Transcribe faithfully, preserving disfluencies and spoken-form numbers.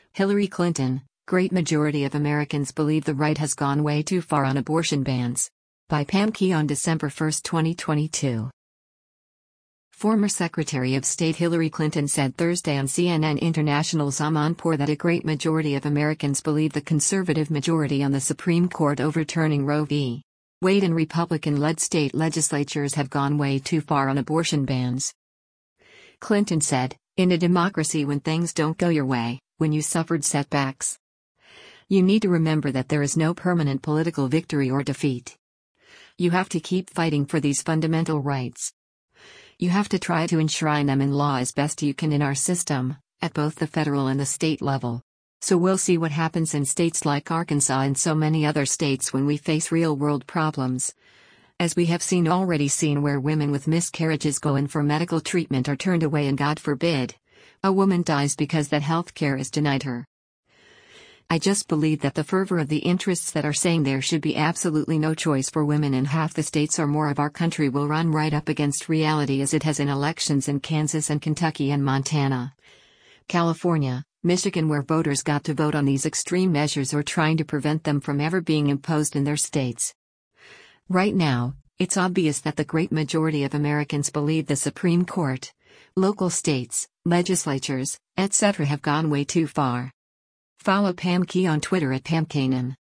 Hillary Clinton, great majority of Americans believe the right has gone way too far on abortion bans. By Pam Key on December first, twenty twenty-two. Former Secretary of State Hillary Clinton said Thursday on C N N International's Amanpour that a great majority of Americans believe the conservative majority on the Supreme Court overturning Roe v. Wade and Republican-led state legislatures have gone way too far on abortion bans. Clinton said, "In a democracy, when things don't go your way, when you suffered setbacks, you need to remember that there is no permanent political victory or defeat. You have to keep fighting for these fundamental rights. You have to try to enshrine them in law as best you can in our system, at both the federal and the state level. So we'll see what happens in states like Arkansas and so many other states when we face real-world problems. As we have seen already seen where women with miscarriages go in for medical treatment are turned away and God forbid, a woman dies because that health care is denied her. I just believe that the fervor of the interests that are saying there should be absolutely no choice for women in half the states or more of our country will run right up against reality as it has in elections in Kansas and Kentucky and Montana, California, Michigan, where voters got to vote on these extreme measures or trying to prevent them from ever being imposed in their states. Right now, it's obvious that the great majority of Americans believe the Supreme Court, local states, legislatures, et cetera have gone way too far." Follow Pam Key on Twitter at Pam Kanan.